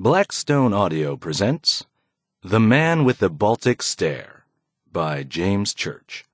Blackstone Audio presents The Man with the Baltic Stare by James Church.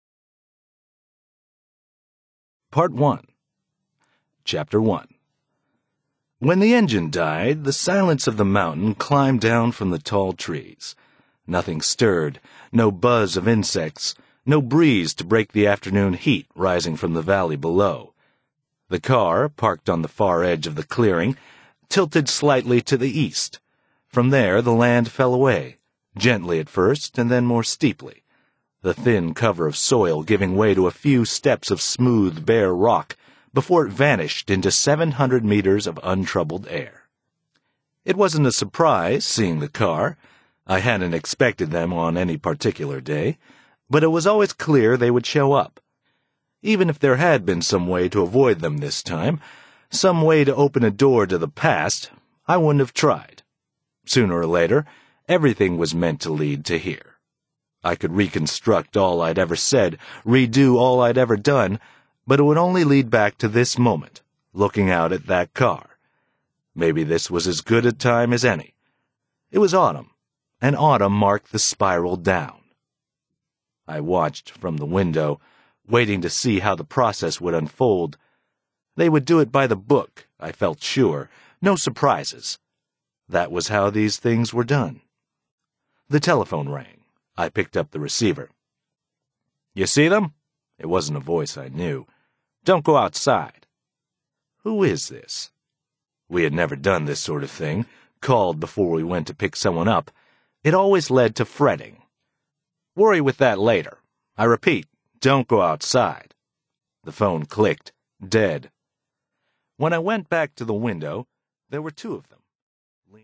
Part 1. Chapter 1. When the engine died, the silence of the mountain climbed down from the tall trees. Nothing stirred, no buzz of insects, no breeze to break the afternoon heat rising from the valley below. The car, parked on the far edge of the clearing, tilted slightly to the east. From there the land fell away, gently at first and then more steeply, the thin cover of soil giving way to a few steps of smooth, bare rock before it vanished into 700 meters of untroubled air. It wasn't a surprise, seeing the car. I hadn't expected them on any particular day, but it was always clear they would show up. Even if there had been some way to avoid them this time, some way to open a door to the past, I wouldn't have tried. Sooner or later, everything was meant to lead to here. I could reconstruct all I'd ever said, redo all I'd ever done, but it would only lead back to this moment, looking out at that car. Maybe this was as good a time as any. It was autumn, and autumn marked the spiral down. I watched from the window, waiting to see how the process would unfold. They would do it by the book, I felt sure. No surprises. That was how these things were done. The telephone rang. I picked up the receiver. "You see them?" It wasn't a voice I knew. "Don't go outside." Who is this? We had never done this sort of thing, called before we went to pick someone up. It always led to fretting. "Worry with that later. I repeat, don't go outside." The phone clicked, dead. When I went back to the window, there were two of them.